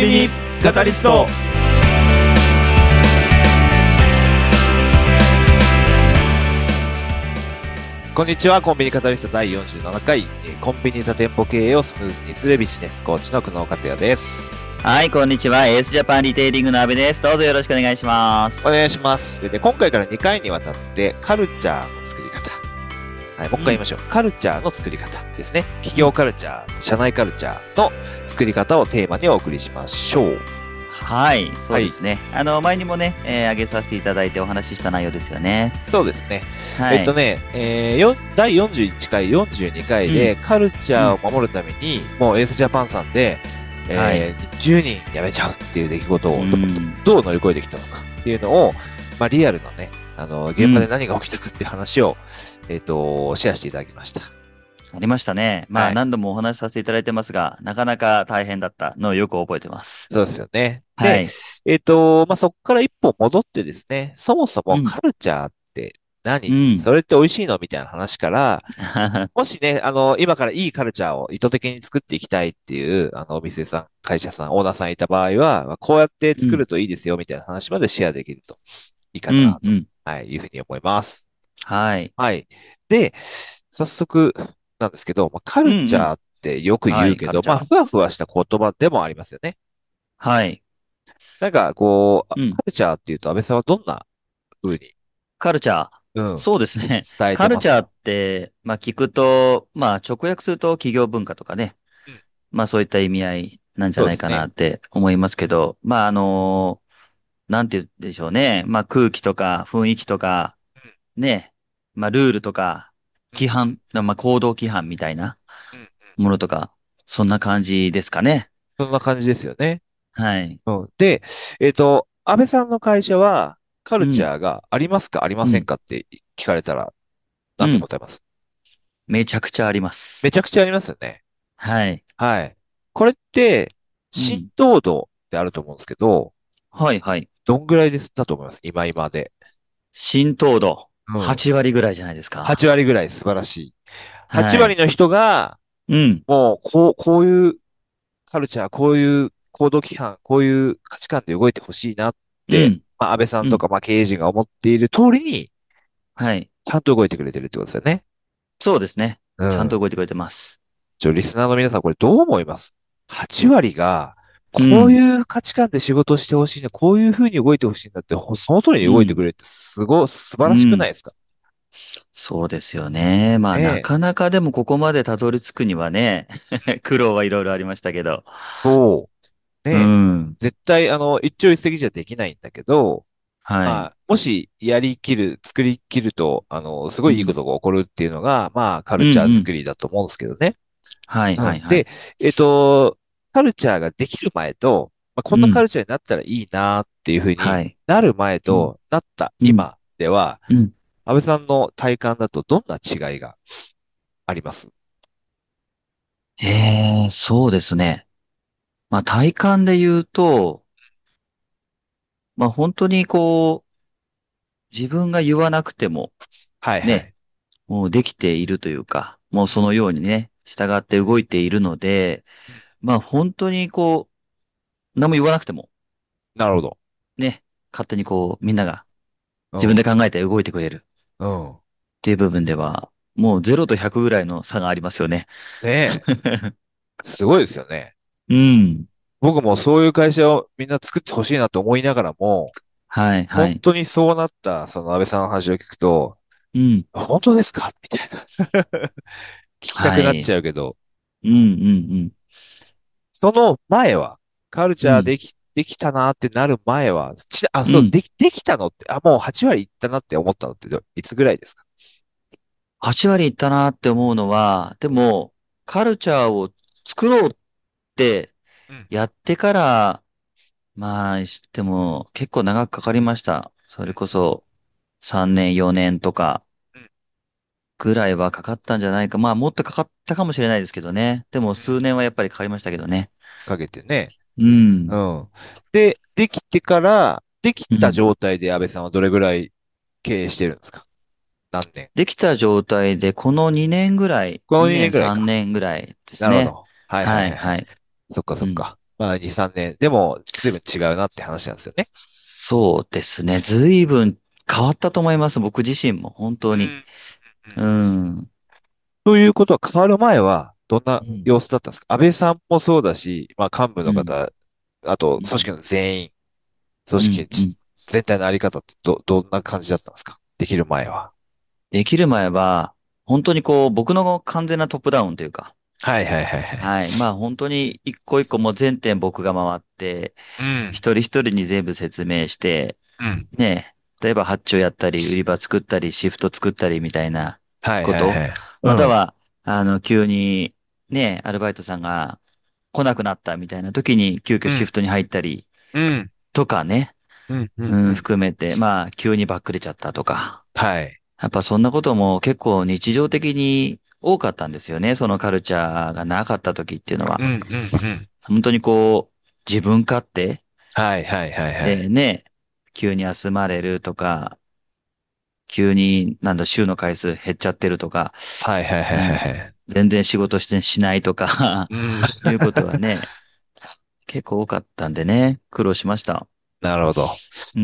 ビニカタリスト。こんにちは。コンビニカタリスト第47回、コンビニ多店舗経営をスムーズにするビジネスコーチの久能克也です。 はい、こんにちは。エースジャパンリテイリングの阿部です。どうぞよろしくお願いします。 お願いします。で、今回から2回にわたってカルチャーの作り方。はい、もう一回言いましょう。カルチャーの作り方ですね。企業カルチャー、社内カルチャーの作り方をテーマにお送りしましょう。 はい、そうですね。前にもね、挙げさせていただいてお話しした内容ですよね。 そうですね。 はい。 第41回、42回で、カルチャーを守るために、もうエースジャパンさんで、 はい 10人辞めちゃうっていう出来事をうんどう乗り越えてきたのかっていうのを、まあ、リアルのね、現場で何が起きたかっていう話を、シェアしていただきました。 ありましたね。まあ、 はい。 何度もお話しさせていただいてますが、なかなか大変だったのをよく覚えてます。 そうですよね。で、 はい。 まあ、そこから一歩戻ってですね、そもそもうん、 カルチャーって何、 うん。 それって美味しいのみたいな話から、もしね、今からいいカルチャーを意図的に作っていきたいっていう、お店さん、会社さん、オーナーさんいた場合は、まあこうやってうん、 作るといいですよみたいな話までシェアできるといいかうん、 なと、 うん。 はい、いうふうに思います。 はい。 はい。で、早速なんですけど、まあ、カうん、 ルチうん。 ャーってよくはい、 言うけど、まあ、 カルチャー。 ふわふわした言葉でもありますよね。 はい。 なんか、こう、 うん。 カルチャーっていうと、安倍さんはどんな風に、 カルチャー。 うん、 そうですね。 伝えてますか？ カルチャーって、まあ聞くと、まあ直訳すると企業文化とかね。 うん、 まあそういった意味合いなんじゃないかなそうですね。 って思いますけど、まあなんて言うんでしょうね。まあ空気とか雰囲気とか、ね。まあルールとか、 うん、うん、 規範、まあ行動規範みたいなうん、うん。 ものとか、そんな感じですかね。 そんな感じですよね。 はい。 うん。で、安倍さんの会社は、カルチうん、 ャーがありますかありまうん、 せんかって聞かれたら、なんてうん。 答えます？ めちゃくちゃあります。 めちゃくちゃありますよね。 はい。 はい。これって、浸うん。 透度ってあると思うんですけど、 はい、はい。 どんぐらいだと思います今で。 浸透度、 うん。 8割ぐらいじゃないです 8 か。 割ぐらい素晴らしい。8 はい。 割の人が、 うん、 もう、こういうカルチャー、こういう行動規範、こういう価値観で動いてほしいなって、 うん、 まあ、安倍さんうん。 とか、まあ、経営陣が思っている通りに、 はい。 ちゃんと動いてくれてるってことですよね。 そうですね。ちゃんとうん。 動いてくれてます。 リスナーの皆さん、これどう思います？ 8 割が、こううん、 いう価値観で仕事をしてほしいな、こういうふうに動いてほしいんだって、その通りに動いてくうん、 れるって素晴らしくないうん。 ですか？ そうですよね。まあ、なねえ。 かなかでもここまでたどり着くにはね、苦労はいろいろありましたけど。 そう。ねうえ。 ん。 絶対、一朝一夕じゃできないんだけど、 はい。 まあ、もし作り切ると、すごいいいこうん。 とが起こるっていうのが、まあ、カうん、 ルチャーうん。 作りだと思うんですけどね。 はい、はい、 うん。で、 はい。 カルチャーができる前と、まあ、こんなカうん。 ルチャーになったらいいなっていうふうにはい。 なる前うん、 となったうん、 今では、 うん。 安倍さんの体感だとどんな違いがあります？ そうですね。まあ、体感で言うと、まあ、本当に自分が言わなくても、ね、 はいはい。 もうできているというか、もうそのようにね、従って動いているので、まあ本当に何も言わなくても、 なるほど。 ね、勝手にみんながうん。 自分で考えて動いてくれるうん。 っていう部分では、もう0と100ぐらいの差がありますよね。 ねえ。すごいですよね。 うん。 僕もそういう会社をみんな作ってほしいなと思いながらも、 はい、はい。 本当にそうなった、その安倍さんの話を聞くと、 うん。 本当ですかみたいな。聞きたくなっちはい。 ゃうけど、 うん、うん、 その前は、カルチうん。うん。 できたなってなる前は、そう、 うん。 できたのって、もう8割いったなって思ったのっていつぐらいですか？ 8割いったなって思うのは、でも、カルチャーを作ろうってうん。 やってから、まあ、でも結構長くかかりました。そうん。 れこそ3年、4年とかうん。 ぐらいはかかったんじゃないか。まあ、もっとかかったかもしれないですけどね。でもうん。 数年はやっぱりかかりましたけどね。 かけてね。 うん。 うん。で、できたうん。 状態で安倍さんはどれぐらい経営してるんですか？何年？ できた状態で、この2年ぐらい、 この 2 2年年、3 ぐらいか。 年ぐらいですね。 なるほど。はいはいはい、 はいはい。 はい。 そっかそうん。 っか。 まあ2、3年。でも、随分違うなって話なんですよね。 そうですね。随分変わったと思います。僕自身も、本当に。 うん。 うん。 ということは変わる前は、どんなうん。 様子だったんですか？安倍さんもそうだし、まあ幹部うん。 の方、あとうん。 組織の全員、組うん。 織うん。 全体のあり方ってどんな感じだったんですか？できる前は。 できる前は、本当に僕の完全なトップダウンというか、 はいはいはいはい。 はい。まあ本当に一個一個もう全店僕が回って、 うん、 一人一人に全部説明して、 うん。 ね、例えば発注やったり、売り場作ったり、シフト作ったりみたいなはいこと、 はいはい。うん、 または、急に、ね、アルバイトさんが来なくなったみたいな時に急うん、 遽シフトに入ったりうん、 とかね、 うん、うん、 うん、 うん。 含めて、まあ、急にバックれちゃったとか、 はい。 やっぱそんなことも結構日常的に多かったんですよね。そのカルチャーがなかった時っていうのは。 うん、うん、うん。 本当に自分勝手はいはいはいはい。 でね、急に休まれるとか、急に週の回数減っちゃってるとか、 はいはいはいはいうん、 はい。 全然仕事してしないとかうん。 いうことはね、結構多かったんでね、苦労しました。 なるほど。 うん、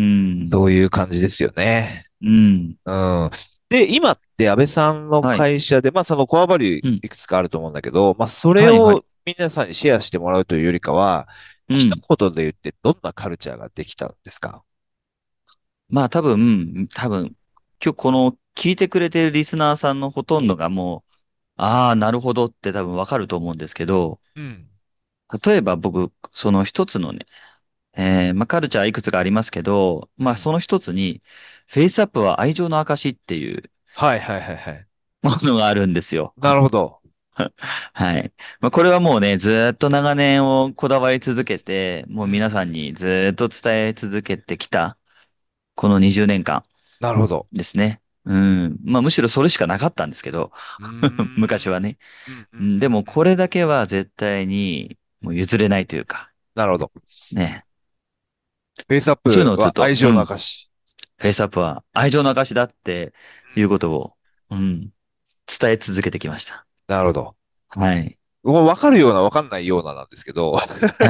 そういう感じですよね。 うん、 うん。で、今って安倍さんのはい、 会社で、まあそのコアバリューうん、 いくつかあると思うんだけど、まあそれはい、はい、 を皆さんにシェアしてもらうというよりかは、一うん。 言で言ってどんなカルチャーができたんですか？ まあ多分、今日この聞いてくれてるリスナーさんのほとんどがもう、ああ、なるほどって多分わかると思うんですけど、 うん。 例えば僕、その一つのね、まあカルチャーいくつかありますけど、 うん。 まあその一つに、フェイスアップは愛情の証っていうはいはいはいはい。 ものがあるんですよ。 なるほど。 はい。まあこれはもうね、ずーっと長年をこだわり続けて、もううん皆さんにずーっと伝え続けてきた、この20年間。 なるほど。 ですね。うん。まあむしろそれしかなかったんですけど、 うーん。 昔はね。 うんうんうんうんでもうん。 これだけは絶対にもう譲れないというか、 なるほど。 ね。 フェイスアッそういうプのをずっと、 は愛情のうん。 証。 フェイスアップは愛情の証だっていうことを、うん。伝え続けてきました。 なるほど。 はい。 もう分かるような分かんないようななんですけど、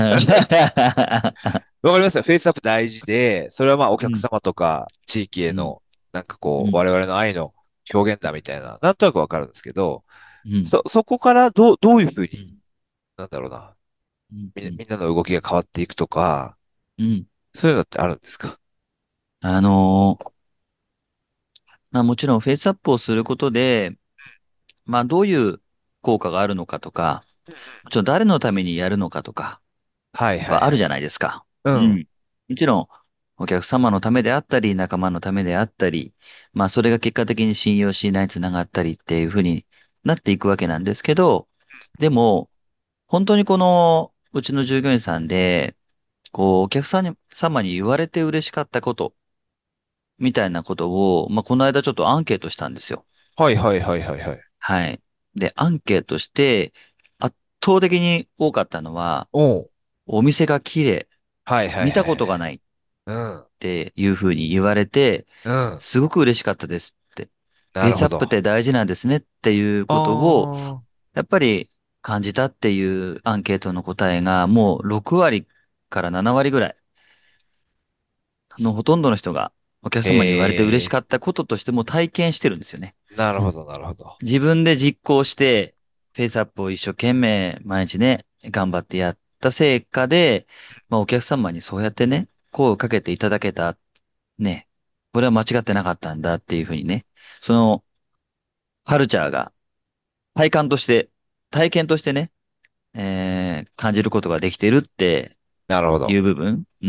わかりますよ。フェイスアップ大事で、それはまあおうん。 客様とか地域へうん。 の、なんかこう、 うん。 我々の愛の表現だみたいな、なんとなくわかるんですけど、 うん。 そこからどういうふうに、 うん。 なんだろうな、 うん。うん。 みんなの動きが変わっていくとか、 うん。 そういうのってあるんですか？ あのーまあもちろんフェイスアップをすることで、まあどういう効果があるのかとか、 うんうん。 誰のためにやるのかとか、 はいはいはい。 はあるじゃないですか。 うん。 うん。もちろん、お客様のためであったり、仲間のためであったり、まあ、それが結果的に信用信頼につながったりっていうふうになっていくわけなんですけど、でも、本当にうちの従業員さんで、お客様に言われて嬉しかったこと、みたいなことを、まあ、この間ちょっとアンケートしたんですよ。 はいはいはいはいはい。 はい。で、アンケートして、圧倒的に多かったのは、 おう。 お店が綺麗、 はいはい見たはいはい。 ことがない。 うん。 ていうふうに言われて、 うん。 すごく嬉しかったですって。フェイスアップってなるほど。 大事なんですねっていうあことを、 あ。 やっぱり感じたっていうアンケートの答えがもう6割から7割ぐらいのほとんどの人がお客様に言われて嬉しへえ。 かったこととしても体験してるんですよね。 なるほどなるほど。 自分で実行して、フェイスアップを一生懸命毎日ね、頑張ってやった成果で、まあお客様にそうやってね、声をかけていただけたね、これは間違ってなかったんだっていうふうにね、そのカルチャーが体感として、体験としてね、感じることができてるっていなるほど。 う部分、うん。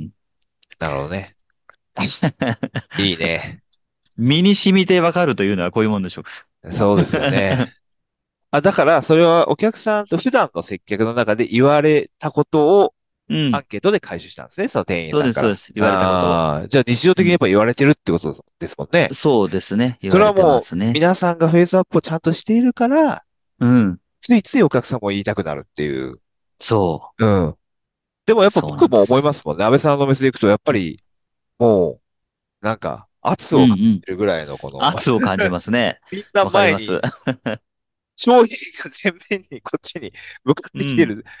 なるほどね。いいね。 身に染みてわかるというのはこういうもんでしょう。 そうですよね。あ、だから、それはお客さんと普段の接客の中で言われたことをうん。 アンケートで回収したんですね、その店員そうです、 さんから。 そうです。言われたことを。 ああ、じゃあ日常的にやっうん。 ぱ言われてるってことですもんね。 そうですね。言そわれてまれはもう、 すね。 皆さんがフェイスアップをちゃんとしているから、 うん。 ついついお客さんも言いたくなるっていう。 そう。 うん。でもやっぱそうな僕も思いんです。 ますもんね。安倍さんのお店で行くと、やっぱり、もう、なんか、圧うんうを感ん。 じるぐらいのこの、 圧を感じますね。 みんなわかります。 前に、商品が前面にこっちに向かっうん。 てきてる。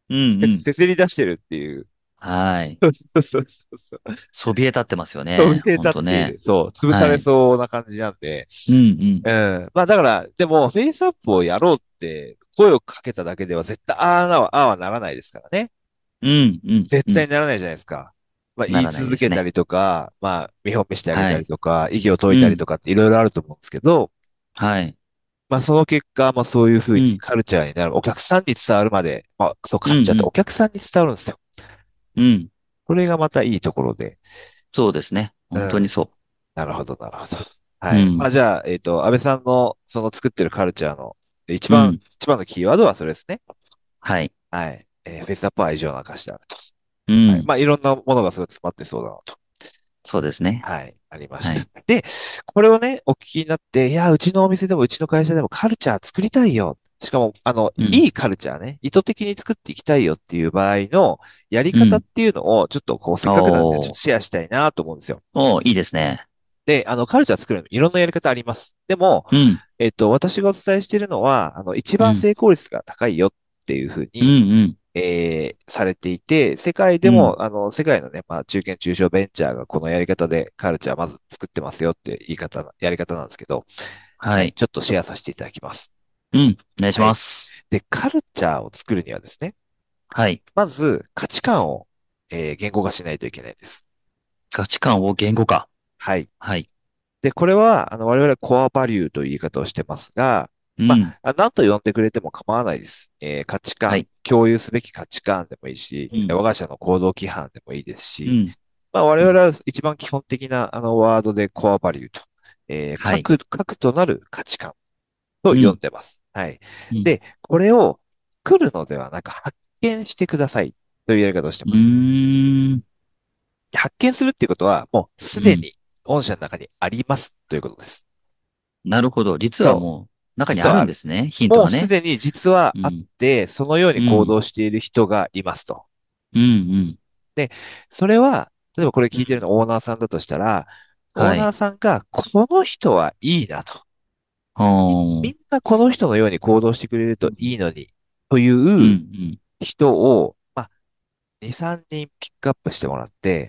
うんうん。 せせり出してるっていう。 はい。 そうそうそうそう。 そびえ立ってますよね。 飛び立ほんとね。 っている。そう、潰されはい。 そうな感じなんで。 うんうん。 うん。まあだから、でも、フェイスアップをやろうって声をかけただけでは絶対ああはならないですからね。 うんうん絶うん。 対にならないじゃないですか。まあ言いならないですね。 続けたりとか、まあ見本見してあげはい。 たりとか、意義を解いうん。 たりとかっていろいろあると思うんですけど、 はい。 まあその結果、まあそういうふううん。 にカルチャーになる、お客さんに伝わるまで、まあそう、 うんうカルチャーっておん。 客さんに伝わるんですよ。 うん。 これがまたいいところで。 そうですね。 うん。 本当にそなるほど、なるほど。 う。うはい。まん。 あじゃあ、安倍さんのその作ってるカルチャーの一番のキーワードはそれですね。 はい。 はい。フェイスアップは愛情の証であると。はい。 うん。 まあいろんなものがすごい詰まってそうだなと。 そうですね。 はい。ありました。 はい。 で、これをね、お聞きになって、いや、うちのお店でもうちの会社でもカルチャー作りたいよ。しかも、 うん。 いいカルチャーね、意図的に作っていきたいよっていう場合のやりうん。 方っていうのを、ちょっとこう、せっかくなんで、ちょっおー。 とシェアしたいなと思うんですよ。 おー、いいですね。 で、カルチャー作るのいろんなやり方あります。でも、 うん。 私がお伝えしているのは、一うん。 番成功率が高いよっていうふううん。 に、 うん。 されていて、世界うん。 でも、世界のね、まあ、中堅中小ベンチャーがこのやり方でカルチャーまず作ってますよって言い方、やり方なんですけど、はい、 はい。 ちょっとシェアさせていただきます。 うん。お願いしはい。 ます。 で、カルチャーを作るにはですね、 はい。 まず価値観を、言語化しないといけないです。 価値観を言語化。 はい。 はい。 で、これは、我々はコアバリューという言い方をしてますが、まうん。 あ、何と呼んでくれても構わないです。価値観、 はい。 共有すべき価値観でもいいし、 うん。 我が社の行動規範でもいいですし、 うん。 まあ、我うん。 々は一番基本的なワードでコアバリューと、 はい。 核となる価値観とうん。 呼んでます。はい。 うん。 で、これを来るのではなく発見してくださいというやり方をしてうます。 ーん。 発見するっていうことは、もうすうん。 でに御社の中にありますということです。 なるほど。実はそう。 もう、中にあ実はある。 るんですね。ヒントもうがね。 すでに実はあっうん。 て、そのように行うん。 動している人がいますと。 うん。うん。 で、それは、例えばこれうん。 聞いてるのオーナーさんだとしたら、オーはい。 ナーさんが、この人はいいなと。 ほー。 みんなこの人のように行動してくれるとうん。 いいのに、とうん。ういうん。 人を、まあ、2、3人ピックアップしてもらって、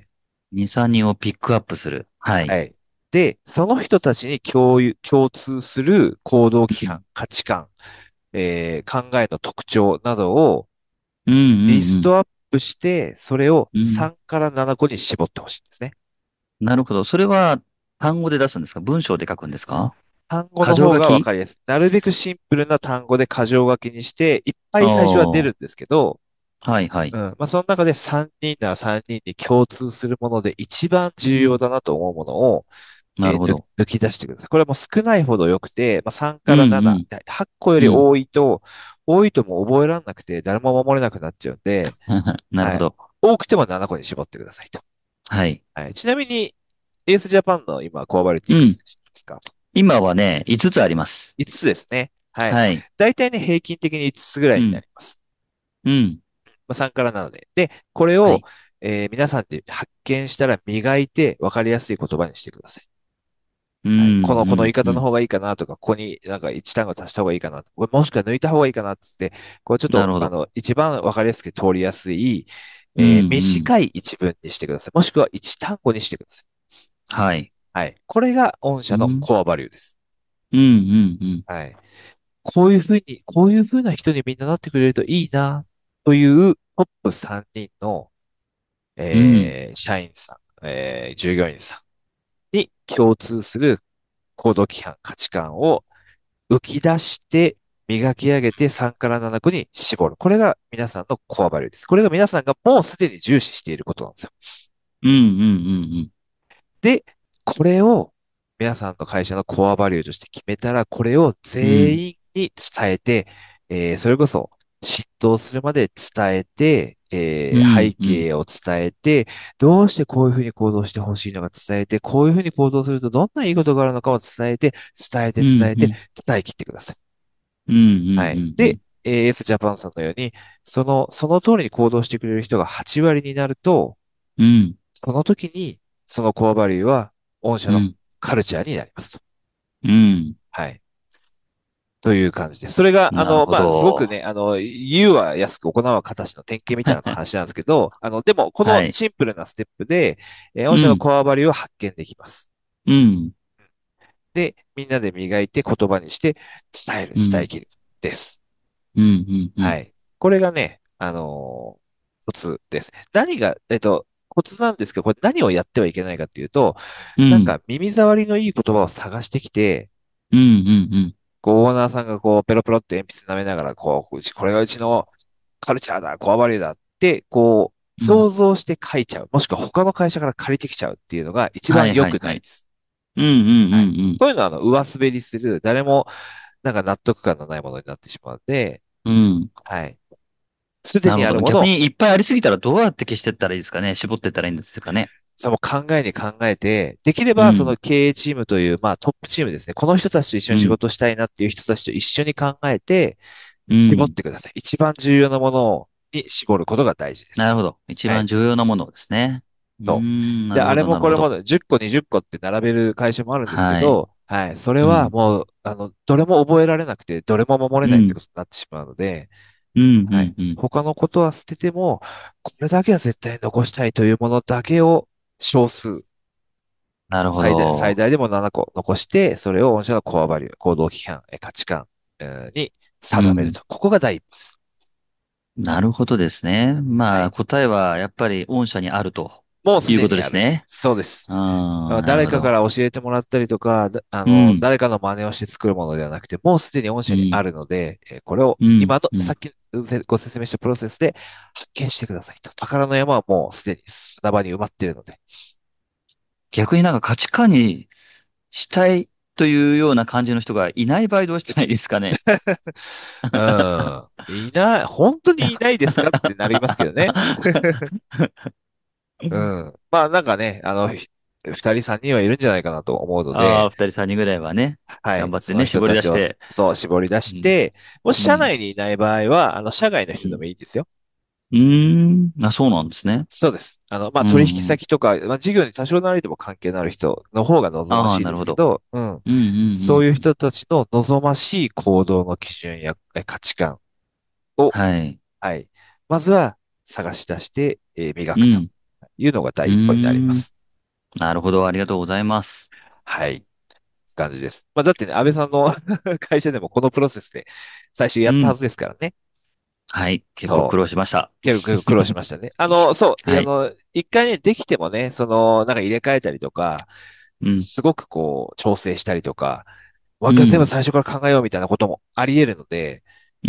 2、3人をピックアップする。はい。 はい。で、その人たちに共通する行動規範、 うん。 価値観、考えの特徴などをうん。うん。 リストアップして、それをうん。うん。 3から7個に絞ってほしいんですね。 なるほど。それは単語で出すんですか？文章で書くんですか？ 単語箇の方がわ条書き？ かりやすい。なるべくシンプルな単語で箇条書きにして、いっぱい最初は出ああるんですけど、 ー、はいはい。 うん。まあ、その中で3人なら3人に共通するもので一番重要うん。 だなと思うものを、 なるほど。 抜き出してください。これはもう少ないほど良くて、まあ、3 うんから7、 うん 8個よりうん。 多いともう覚えられなくて誰も守れなくなっちゃうんで、はい。 なるほど。 多くても7個に絞ってくださいと。 はい。 はい。ちなみに、エースジャパンの今、コアバリティいうん。 くつですか？ 今はね、5つあります。 5 つですね。はい。 はい。 だいたいね、平均的に5つつぐらいになうん。 ります。 うん。 まあ、3から7で。で、これを、 はい。 皆さんで発見したら磨いて分かりやすい言葉にしてください。 うん。 はい。この言いうん。うん。 方の方がいいかなとか、ここになんか1単語足した方がいいかなとか、もしくは抜いた方がいいかなって言って、これちょっと、 なるほど。 一番分かりやすく通りやすい、 うん。うん。 短い一文にしてください。もしくは1単語にしてください。 はい。 はい。これが御社のうん。 コアバリューです。 うん。うん。うん。 はい。こういうふうな人にみんななってくれるといいな、というトップ3人の、 うん。 社員さん、従業員さんに共通する行動規範、価値観を浮き出して磨き上げて3から7個に絞る。これが皆さんのコアバリューです。これが皆さんがもうすでに重視していることなんですよ。 うん。うん。うん。 で、これを皆さんの会社のコアバリューとして決めたら、これをうん。 全員に伝えて、それこそ浸透するまで伝えて、背うん。うん。 景を伝えて、どうしてこういうふうに行動してほしいのか伝えて、こういうふうに行動するとどんないいことがあるのかを伝えて、伝えて、 うん。 伝えて、 うん。 伝え切ってください。 うん。うん。 はい。 うん。 で、AS ジャパンさんのように、その通りに行動してくれる人が8割になると、 うん。 その時に、そのコアバリューは、御社のうん。 カルチャーになりますと。 うん。 はい。 という感じです。それが、 なるほすごくど。 ね、言うは安く行うは形の典型みたいな話なんですけど、でも、このはい。 シンプルなステップで、御社のうん。 こわばりを発見できます。 うん。 で、みんなで磨いて言葉にして伝える、 うん。 伝えきる。です。 うん。うん。 はい。これがね、コツです。何が、コツなんですけど、これ何をやってはいけないかっていうと、 うん。 なんか耳障りのいい言葉を探してきて、 うん。うん。 こう、オーナーさんがこう、ペロペロって鉛筆舐めながら、こう、これがうちのカルチャーだ、コアバリューだって、こう、 うん。 想像して書いちゃう。もしくは他の会社から借りてきちゃうっていうのが一はい番良はいはい。 くないです。 うん。うん。 はい。 うん。 そういうのは、上滑りする、誰も、なんか納得感のないものになってしまうので、 うん。 はい。すでなるほど。 にあるものを、 逆にいっぱいありすぎたらどうやって消していったらいいですかね。絞っていったらいいんですかね。 その考えに考えて、できればそのうん。 経営チームという、トップチームですね。この人たちと一緒に仕うん。 事したいなっていう人たちと一緒に考えて、絞っうん。 てください。一番重要なものに絞ることが大事です。 なるほど。一はい。 番重要なものですね。うーそん。 う。で、 なるほど、 あれもなるほど。 これも10個、20個って並べる会社もあるんですけはい。 ど、はい。それうん。 はもう、どれも覚えられなくて、どれも守れないってうん。 ことになってしまうので、 うん。うはい。 ん。うん。 他のことは捨てても、これだけは絶対残したいというものだけを少数、 なるほ最ど。 大でも7個残して、それを御社のコアバリュー、行動規範、価値観、にうん。 定めると。ここが第一歩です。 なるほどですね。 はい。 答えはやっぱり御社にあるともうすいうことでにある。 ですね。 そうです。 うん。なる誰ほど。 かから教えてもらったりとか、 うん。 誰かの真似をして作るものではなくて、もうすでに御うん。 社にあるので、これをうん。 今の、 うん。 さっきご説明したプロセスで発見してくださいと。宝の山はもうすでに砂場に埋まっているので。 逆になんか価値観にしたいというような感じの人がいない場合どうしたらいいですかね。 うん。本当にいないですかってなりますけどね。うん。なんかね、二人三人はいるんじゃないかなと思うのああ、 で、 二人三人ぐらいはね、 はい。その頑張ってね、絞り人たちを、 出して。 そう、絞り出うん。 して、もし社うん。 内にいない場合は、社外の人でうん。 もいいんですよ。 うーん。あ、そうなんですね。 そうです。 うん。 取引うん。 先とか、事業に多少なりとも関係のある人の方が望まああ、 しいなるほど。 ですけど、うん。 うん。うん。 そういううん。 人たちの望ましい行動の基準や価値観を、 はい。 はい。まずは探し出して、磨くとうん。 いうのがうー第一歩になりまん。 す。 なるほど。ありがとうございます。 はい。感じです。だってね、安倍さんの会社でもこのプロセスで最初やうん。 ったはずですからね。 はい。結構苦そう。 労しました。 結構苦労しましたね。そう、 はい。 一回ね、できてもね、なんか入れ替えたりとか、 うん。 すごくこう、調整したりとか、もう一回全部うん。 最初から考えようみたいなこともあり得るので、 うん。うん。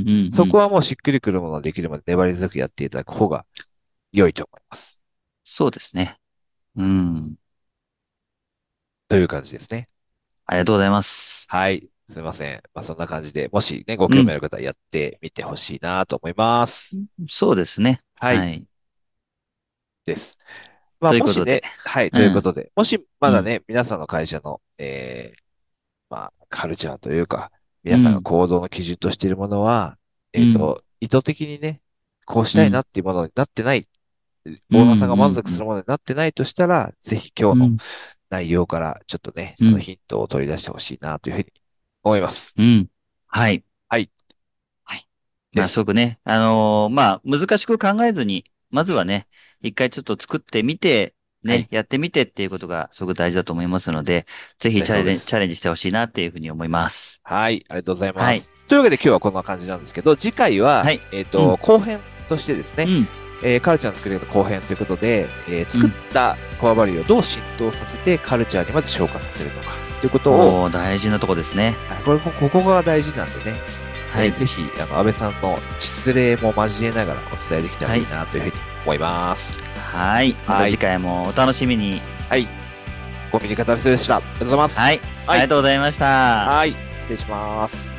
うん。うん。 そこはもうしっくりくるものができるまで粘り強くやっていただく方が良いと思います。 そうですね。うん。 という感じですね。 ありがとうございます。 はい。すみません。そんな感じで、もしね、ごうん。 興味ある方はやってみてほしいなと思います。 そうですね。 はい。 はい。 です。 ということで。 もしね、はい、 うん。 ということで、もしまうん。 だね、皆さんの会社の、カルチャーというか、皆さんがうん。 行動の基準としているものは、 うん。 意図的にね、こうしうん。 たいなっていうものになってない、 うん。 オーナーさんが満うん。うん。 足するものになってないとしたら、ぜひ今日のうん。 内容からちょっとね、 うん。 ヒントを取り出してほしいなというふうに思います。 うん。はい。 はい。 はい。すごです。 くね、難しく考えずに、まずはね、一回ちょっと作ってみて、ね、 はい。 やってみてっていうことがすごく大事だと思いますので、ぜ絶対ひそうです。 チャレンジしてほしいなっていうふうに思います。 はい。ありがとうございはい。 ます。というわけで今日はこんな感じなんですけど、次回は、 はい。うん。 後編としてですね、 うん。 カルチャーの作り方後編ということで、作っうん。 たコアバリューをどう浸透させてカルチャーにまで昇華させるのかということを、 おー、大事なとこですね。 はい、ここが大事なんでね、 はい。 ぜひ、安倍さんの実例も交えながらお伝えできたらいいはい。 なというふうに思います。 はい。またはい。 次回もお楽しみに。 はい。コミュニカタルスでした。ありがとうございます。 はい。あはい。 りがとうございました。 はい。失礼します。